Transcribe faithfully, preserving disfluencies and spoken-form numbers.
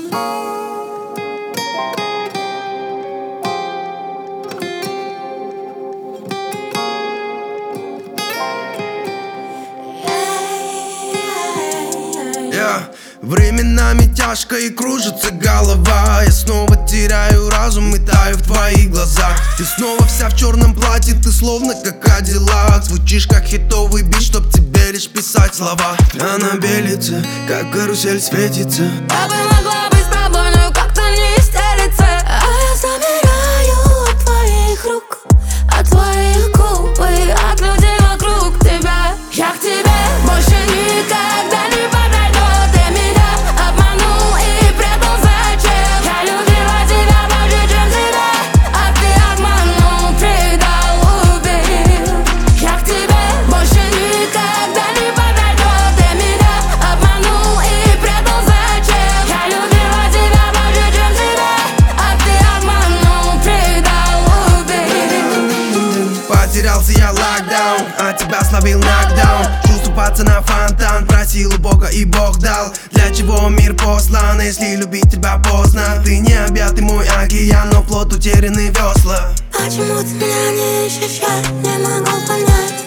Временами тяжко и кружится голова. Я снова теряю разум и таю в твоих глазах. Ты снова вся в черном платье, ты словно как Кадиллак. Звучишь как хитовый бит, чтоб тебе лишь писать слова. Она белится, как карусель светится. Я бы могла быть с тобой, но как-то не стелится. А я замираю от твоих рук, от твоих губ и от людей вокруг тебя. Я к тебе больше никогда не подойду. Ты меня обманул и предал зачем? Я любила тебя больше, чем себя, а ты обманул, предал, убил. Я к тебе больше никогда не подойду. Ты меня обманул и предал зачем? Я любила тебя больше, чем себя, а ты обманул, предал, убил. Потерялся я локдаун, а тебя словил нокдаун. Чувствую пацана фонтан, просил у Бога и Бог дал. Для чего мир послан, если любить тебя поздно? Ты не объятый мой океан, но плот утерянный весла. Почему ты меня не ищешь, я не могу понять.